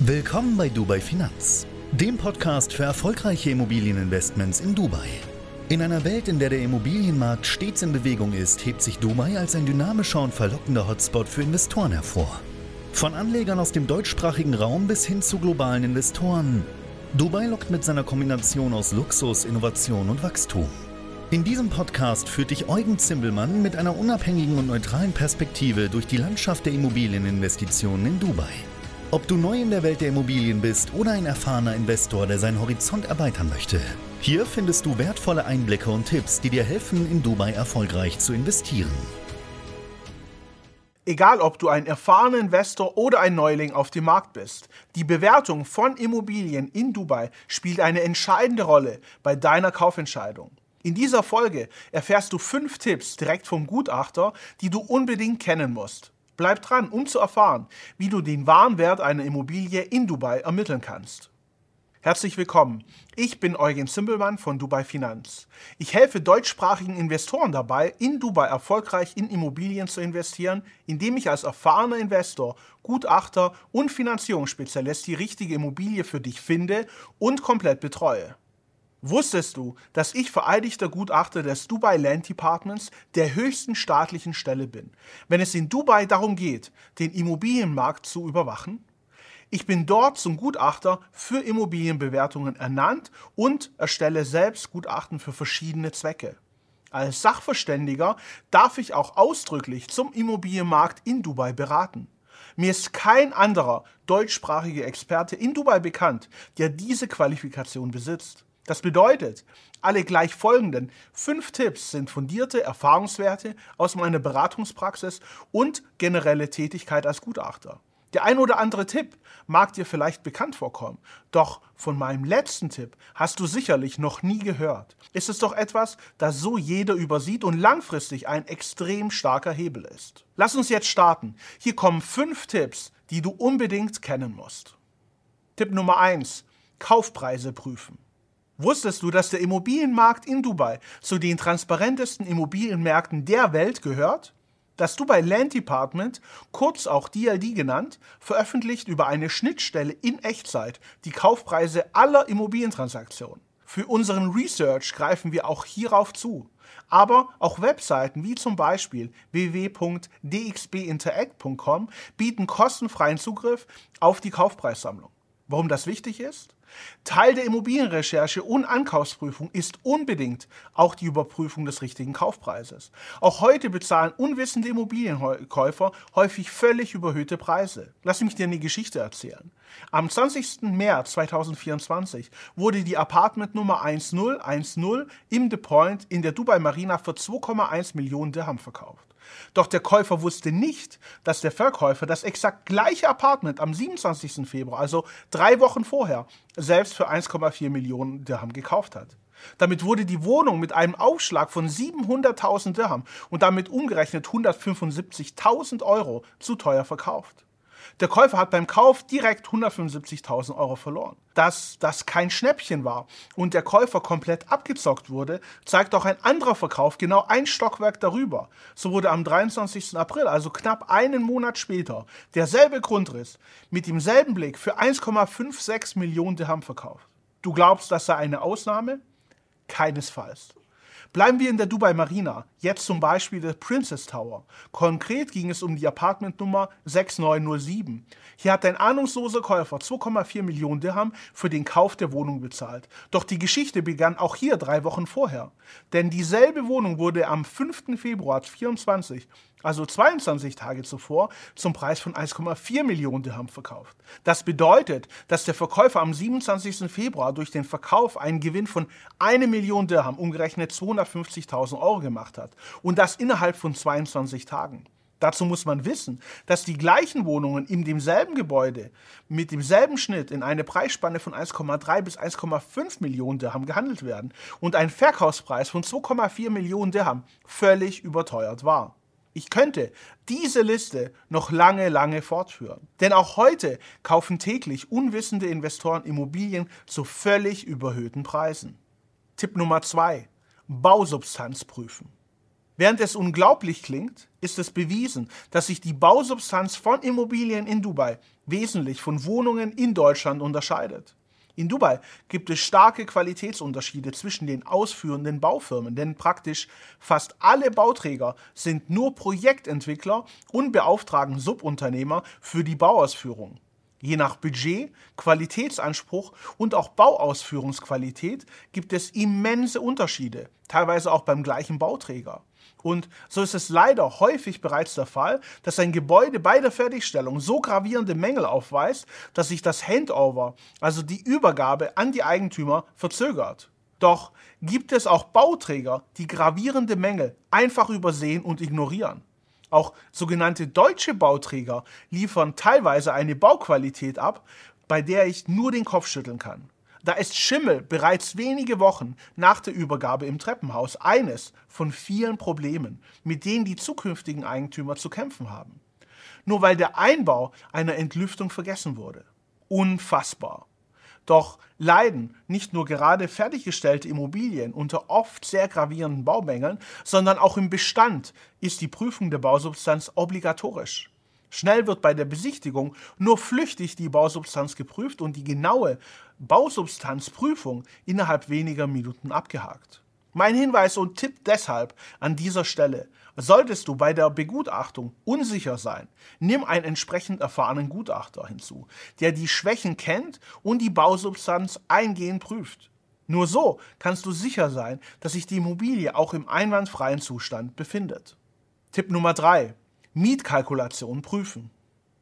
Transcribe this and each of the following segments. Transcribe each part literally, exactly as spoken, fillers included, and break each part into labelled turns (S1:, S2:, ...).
S1: Willkommen bei Dubai Finanz, dem Podcast für erfolgreiche Immobilieninvestments in Dubai. In einer Welt, in der der Immobilienmarkt stets in Bewegung ist, hebt sich Dubai als ein dynamischer und verlockender Hotspot für Investoren hervor. Von Anlegern aus dem deutschsprachigen Raum bis hin zu globalen Investoren. Dubai lockt mit seiner Kombination aus Luxus, Innovation und Wachstum. In diesem Podcast führt dich Eugen Zimbelmann mit einer unabhängigen und neutralen Perspektive durch die Landschaft der Immobilieninvestitionen in Dubai. Ob du neu in der Welt der Immobilien bist oder ein erfahrener Investor, der seinen Horizont erweitern möchte, hier findest du wertvolle Einblicke und Tipps, die dir helfen, in Dubai erfolgreich zu investieren.
S2: Egal, ob du ein erfahrener Investor oder ein Neuling auf dem Markt bist, die Bewertung von Immobilien in Dubai spielt eine entscheidende Rolle bei deiner Kaufentscheidung. In dieser Folge erfährst du fünf Tipps direkt vom Gutachter, die du unbedingt kennen musst. Bleib dran, um zu erfahren, wie du den wahren Wert einer Immobilie in Dubai ermitteln kannst. Herzlich willkommen, ich bin Eugen Zimbelmann von Dubai Finanz. Ich helfe deutschsprachigen Investoren dabei, in Dubai erfolgreich in Immobilien zu investieren, indem ich als erfahrener Investor, Gutachter und Finanzierungsspezialist die richtige Immobilie für dich finde und komplett betreue. Wusstest du, dass ich vereidigter Gutachter des Dubai Land Departments, der höchsten staatlichen Stelle bin, wenn es in Dubai darum geht, den Immobilienmarkt zu überwachen? Ich bin dort zum Gutachter für Immobilienbewertungen ernannt und erstelle selbst Gutachten für verschiedene Zwecke. Als Sachverständiger darf ich auch ausdrücklich zum Immobilienmarkt in Dubai beraten. Mir ist kein anderer deutschsprachiger Experte in Dubai bekannt, der diese Qualifikation besitzt. Das bedeutet, alle gleich folgenden fünf Tipps sind fundierte Erfahrungswerte aus meiner Beratungspraxis und generelle Tätigkeit als Gutachter. Der ein oder andere Tipp mag dir vielleicht bekannt vorkommen, doch von meinem letzten Tipp hast du sicherlich noch nie gehört. Ist es doch etwas, das so jeder übersieht und langfristig ein extrem starker Hebel ist. Lass uns jetzt starten. Hier kommen fünf Tipps, die du unbedingt kennen musst. Tipp Nummer eins. Kaufpreise prüfen. Wusstest du, dass der Immobilienmarkt in Dubai zu den transparentesten Immobilienmärkten der Welt gehört? Das Dubai Land Department, kurz auch D L D genannt, veröffentlicht über eine Schnittstelle in Echtzeit die Kaufpreise aller Immobilientransaktionen. Für unseren Research greifen wir auch hierauf zu. Aber auch Webseiten wie zum Beispiel w w w punkt d x b interact punkt com bieten kostenfreien Zugriff auf die Kaufpreissammlung. Warum das wichtig ist? Teil der Immobilienrecherche und Ankaufsprüfung ist unbedingt auch die Überprüfung des richtigen Kaufpreises. Auch heute bezahlen unwissende Immobilienkäufer häufig völlig überhöhte Preise. Lass mich dir eine Geschichte erzählen. Am zwanzigsten März zweitausendvierundzwanzig wurde die Apartment Nummer zehn zehn im The Point in der Dubai Marina für zwei Komma eins Millionen Dirham verkauft. Doch der Käufer wusste nicht, dass der Verkäufer das exakt gleiche Apartment am siebenundzwanzigsten Februar, also drei Wochen vorher, selbst für eins Komma vier Millionen Dirham gekauft hat. Damit wurde die Wohnung mit einem Aufschlag von siebenhunderttausend Dirham und damit umgerechnet hundertfünfundsiebzigtausend Euro zu teuer verkauft. Der Käufer hat beim Kauf direkt hundertfünfundsiebzigtausend Euro verloren. Dass das kein Schnäppchen war und der Käufer komplett abgezockt wurde, zeigt auch ein anderer Verkauf genau ein Stockwerk darüber. So wurde am dreiundzwanzigsten April, also knapp einen Monat später, derselbe Grundriss mit demselben Blick für eins Komma sechsundfünfzig Millionen Dirham verkauft. Du glaubst, das sei eine Ausnahme? Keinesfalls. Bleiben wir in der Dubai Marina, jetzt zum Beispiel der Princess Tower. Konkret ging es um die Apartmentnummer sechs neun null sieben. Hier hat ein ahnungsloser Käufer zwei Komma vier Millionen Dirham für den Kauf der Wohnung bezahlt. Doch die Geschichte begann auch hier drei Wochen vorher. Denn dieselbe Wohnung wurde am fünften Februar zweitausendvierundzwanzig, also zweiundzwanzig Tage zuvor, zum Preis von eins Komma vier Millionen Dirham verkauft. Das bedeutet, dass der Verkäufer am siebenundzwanzigsten Februar durch den Verkauf einen Gewinn von eine Million Dirham, umgerechnet zweihundertfünfzigtausend Euro gemacht hat. Und das innerhalb von zweiundzwanzig Tagen. Dazu muss man wissen, dass die gleichen Wohnungen in demselben Gebäude mit demselben Schnitt in eine Preisspanne von eins Komma drei bis eins Komma fünf Millionen Dirham gehandelt werden und ein Verkaufspreis von zwei Komma vier Millionen Dirham völlig überteuert war. Ich könnte diese Liste noch lange, lange fortführen. Denn auch heute kaufen täglich unwissende Investoren Immobilien zu völlig überhöhten Preisen. Tipp Nummer zwei. Bausubstanz prüfen. Während es unglaublich klingt, ist es bewiesen, dass sich die Bausubstanz von Immobilien in Dubai wesentlich von Wohnungen in Deutschland unterscheidet. In Dubai gibt es starke Qualitätsunterschiede zwischen den ausführenden Baufirmen, denn praktisch fast alle Bauträger sind nur Projektentwickler und beauftragen Subunternehmer für die Bauausführung. Je nach Budget, Qualitätsanspruch und auch Bauausführungsqualität gibt es immense Unterschiede, teilweise auch beim gleichen Bauträger. Und so ist es leider häufig bereits der Fall, dass ein Gebäude bei der Fertigstellung so gravierende Mängel aufweist, dass sich das Handover, also die Übergabe an die Eigentümer, verzögert. Doch gibt es auch Bauträger, die gravierende Mängel einfach übersehen und ignorieren. Auch sogenannte deutsche Bauträger liefern teilweise eine Bauqualität ab, bei der ich nur den Kopf schütteln kann. Da ist Schimmel bereits wenige Wochen nach der Übergabe im Treppenhaus eines von vielen Problemen, mit denen die zukünftigen Eigentümer zu kämpfen haben. Nur weil der Einbau einer Entlüftung vergessen wurde. Unfassbar. Doch leiden nicht nur gerade fertiggestellte Immobilien unter oft sehr gravierenden Baumängeln, sondern auch im Bestand ist die Prüfung der Bausubstanz obligatorisch. Schnell wird bei der Besichtigung nur flüchtig die Bausubstanz geprüft und die genaue Bausubstanzprüfung innerhalb weniger Minuten abgehakt. Mein Hinweis und Tipp deshalb an dieser Stelle: Solltest du bei der Begutachtung unsicher sein, nimm einen entsprechend erfahrenen Gutachter hinzu, der die Schwächen kennt und die Bausubstanz eingehend prüft. Nur so kannst du sicher sein, dass sich die Immobilie auch im einwandfreien Zustand befindet. Tipp Nummer drei. Mietkalkulation prüfen.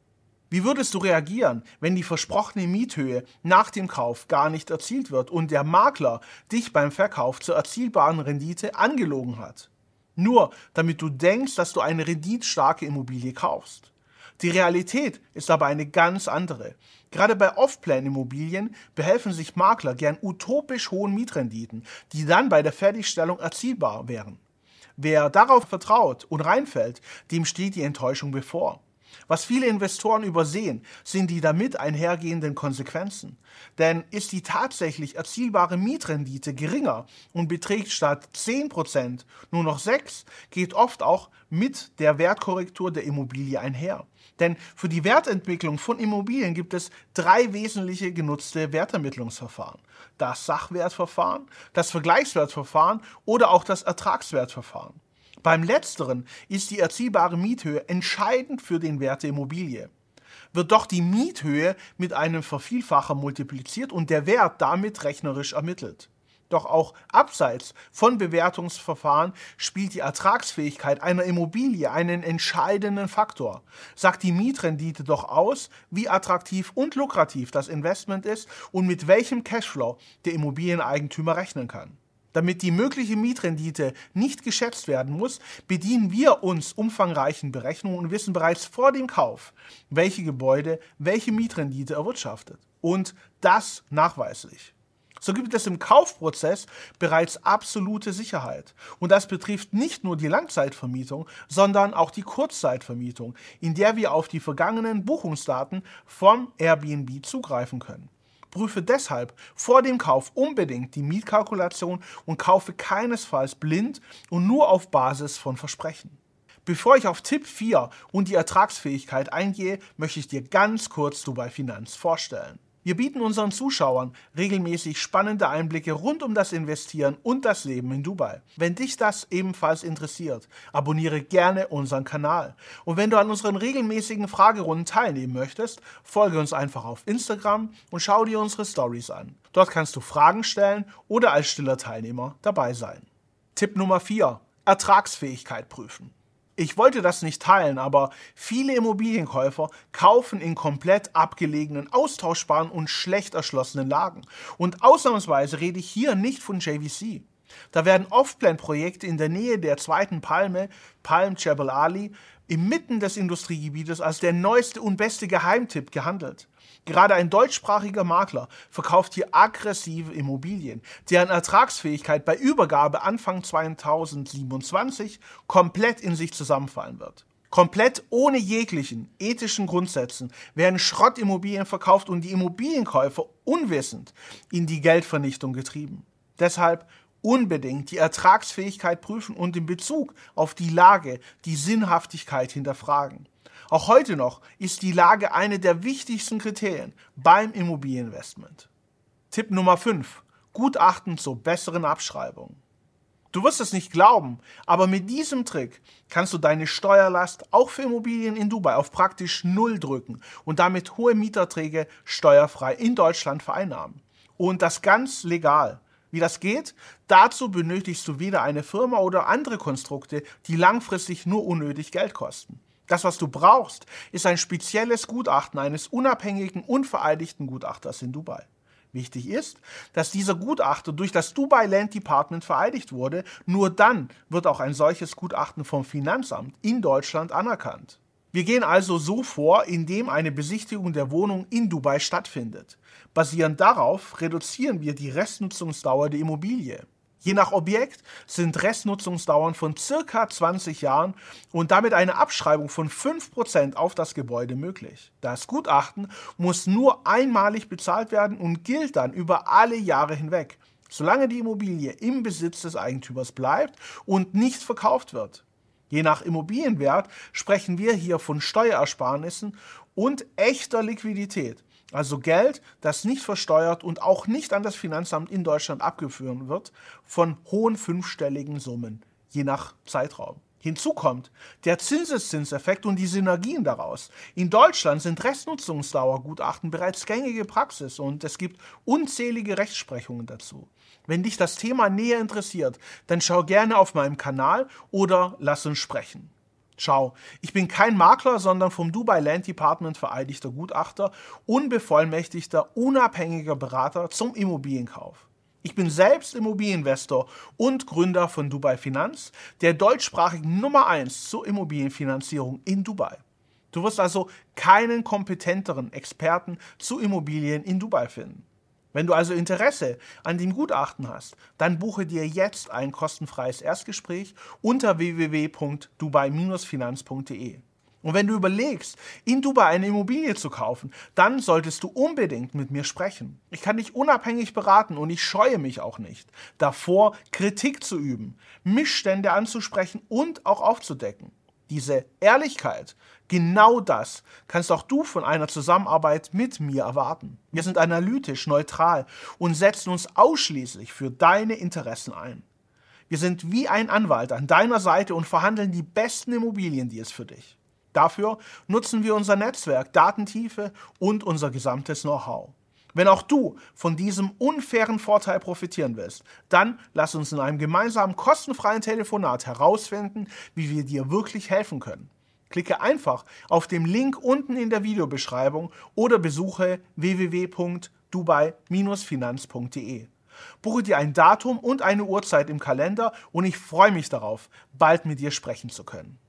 S2: Wie würdest du reagieren, wenn die versprochene Miethöhe nach dem Kauf gar nicht erzielt wird und der Makler dich beim Verkauf zur erzielbaren Rendite angelogen hat? Nur damit du denkst, dass du eine renditestarke Immobilie kaufst. Die Realität ist aber eine ganz andere. Gerade bei Off-Plan-Immobilien behelfen sich Makler gern utopisch hohen Mietrenditen, die dann bei der Fertigstellung erzielbar wären. Wer darauf vertraut und reinfällt, dem steht die Enttäuschung bevor. Was viele Investoren übersehen, sind die damit einhergehenden Konsequenzen. Denn ist die tatsächlich erzielbare Mietrendite geringer und beträgt statt zehn Prozent nur noch sechs Prozent, geht oft auch mit der Wertkorrektur der Immobilie einher. Denn für die Wertentwicklung von Immobilien gibt es drei wesentliche genutzte Wertermittlungsverfahren. Das Sachwertverfahren, das Vergleichswertverfahren oder auch das Ertragswertverfahren. Beim Letzteren ist die erzielbare Miethöhe entscheidend für den Wert der Immobilie. Wird doch die Miethöhe mit einem Vervielfacher multipliziert und der Wert damit rechnerisch ermittelt. Doch auch abseits von Bewertungsverfahren spielt die Ertragsfähigkeit einer Immobilie einen entscheidenden Faktor. Sagt die Mietrendite doch aus, wie attraktiv und lukrativ das Investment ist und mit welchem Cashflow der Immobilieneigentümer rechnen kann. Damit die mögliche Mietrendite nicht geschätzt werden muss, bedienen wir uns umfangreichen Berechnungen und wissen bereits vor dem Kauf, welche Gebäude welche Mietrendite erwirtschaftet. Und das nachweislich. So gibt es im Kaufprozess bereits absolute Sicherheit. Und das betrifft nicht nur die Langzeitvermietung, sondern auch die Kurzzeitvermietung, in der wir auf die vergangenen Buchungsdaten von Airbnb zugreifen können. Prüfe deshalb vor dem Kauf unbedingt die Mietkalkulation und kaufe keinesfalls blind und nur auf Basis von Versprechen. Bevor ich auf Tipp vier und die Ertragsfähigkeit eingehe, möchte ich dir ganz kurz Dubai Finanz vorstellen. Wir bieten unseren Zuschauern regelmäßig spannende Einblicke rund um das Investieren und das Leben in Dubai. Wenn dich das ebenfalls interessiert, abonniere gerne unseren Kanal. Und wenn du an unseren regelmäßigen Fragerunden teilnehmen möchtest, folge uns einfach auf Instagram und schau dir unsere Stories an. Dort kannst du Fragen stellen oder als stiller Teilnehmer dabei sein. Tipp Nummer vier. Ertragsfähigkeit prüfen. Ich wollte das nicht teilen, aber viele Immobilienkäufer kaufen in komplett abgelegenen, austauschbaren und schlecht erschlossenen Lagen. Und ausnahmsweise rede ich hier nicht von J V C. Da werden Off-Plan-Projekte in der Nähe der zweiten Palme, Palm Jebel Ali, inmitten des Industriegebietes als der neueste und beste Geheimtipp gehandelt. Gerade ein deutschsprachiger Makler verkauft hier aggressive Immobilien, deren Ertragsfähigkeit bei Übergabe Anfang zweitausendsiebenundzwanzig komplett in sich zusammenfallen wird. Komplett ohne jeglichen ethischen Grundsätzen werden Schrottimmobilien verkauft und die Immobilienkäufer unwissend in die Geldvernichtung getrieben. Deshalb unbedingt die Ertragsfähigkeit prüfen und in Bezug auf die Lage die Sinnhaftigkeit hinterfragen. Auch heute noch ist die Lage eine der wichtigsten Kriterien beim Immobilieninvestment. Tipp Nummer fünf. Gutachten zur besseren Abschreibung. Du wirst es nicht glauben, aber mit diesem Trick kannst du deine Steuerlast auch für Immobilien in Dubai auf praktisch null drücken und damit hohe Mieterträge steuerfrei in Deutschland vereinnahmen. Und das ganz legal. Wie das geht? Dazu benötigst du weder eine Firma oder andere Konstrukte, die langfristig nur unnötig Geld kosten. Das, was du brauchst, ist ein spezielles Gutachten eines unabhängigen und vereidigten Gutachters in Dubai. Wichtig ist, dass dieser Gutachter durch das Dubai Land Department vereidigt wurde. Nur dann wird auch ein solches Gutachten vom Finanzamt in Deutschland anerkannt. Wir gehen also so vor, indem eine Besichtigung der Wohnung in Dubai stattfindet. Basierend darauf reduzieren wir die Restnutzungsdauer der Immobilie. Je nach Objekt sind Restnutzungsdauern von circa zwanzig Jahren und damit eine Abschreibung von fünf Prozent auf das Gebäude möglich. Das Gutachten muss nur einmalig bezahlt werden und gilt dann über alle Jahre hinweg, solange die Immobilie im Besitz des Eigentümers bleibt und nicht verkauft wird. Je nach Immobilienwert sprechen wir hier von Steuerersparnissen und echter Liquidität. Also Geld, das nicht versteuert und auch nicht an das Finanzamt in Deutschland abgeführt wird, von hohen fünfstelligen Summen, je nach Zeitraum. Hinzu kommt der Zinseszinseffekt und die Synergien daraus. In Deutschland sind Restnutzungsdauergutachten bereits gängige Praxis und es gibt unzählige Rechtsprechungen dazu. Wenn dich das Thema näher interessiert, dann schau gerne auf meinem Kanal oder lass uns sprechen. Schau, ich bin kein Makler, sondern vom Dubai Land Department vereidigter Gutachter, unbevollmächtigter, unabhängiger Berater zum Immobilienkauf. Ich bin selbst Immobilieninvestor und Gründer von Dubai Finanz, der deutschsprachigen Nummer eins zur Immobilienfinanzierung in Dubai. Du wirst also keinen kompetenteren Experten zu Immobilien in Dubai finden. Wenn du also Interesse an dem Gutachten hast, dann buche dir jetzt ein kostenfreies Erstgespräch unter w w w punkt dubai Bindestrich finanz punkt de. Und wenn du überlegst, in Dubai eine Immobilie zu kaufen, dann solltest du unbedingt mit mir sprechen. Ich kann dich unabhängig beraten und ich scheue mich auch nicht davor, Kritik zu üben, Missstände anzusprechen und auch aufzudecken. Diese Ehrlichkeit, genau das kannst auch du von einer Zusammenarbeit mit mir erwarten. Wir sind analytisch, neutral und setzen uns ausschließlich für deine Interessen ein. Wir sind wie ein Anwalt an deiner Seite und verhandeln die besten Immobiliendeals für dich. Dafür nutzen wir unser Netzwerk, Datentiefe und unser gesamtes Know-how. Wenn auch du von diesem unfairen Vorteil profitieren willst, dann lass uns in einem gemeinsamen kostenfreien Telefonat herausfinden, wie wir dir wirklich helfen können. Klicke einfach auf den Link unten in der Videobeschreibung oder besuche w w w punkt dubai Bindestrich finanz punkt de. Buche dir ein Datum und eine Uhrzeit im Kalender und ich freue mich darauf, bald mit dir sprechen zu können.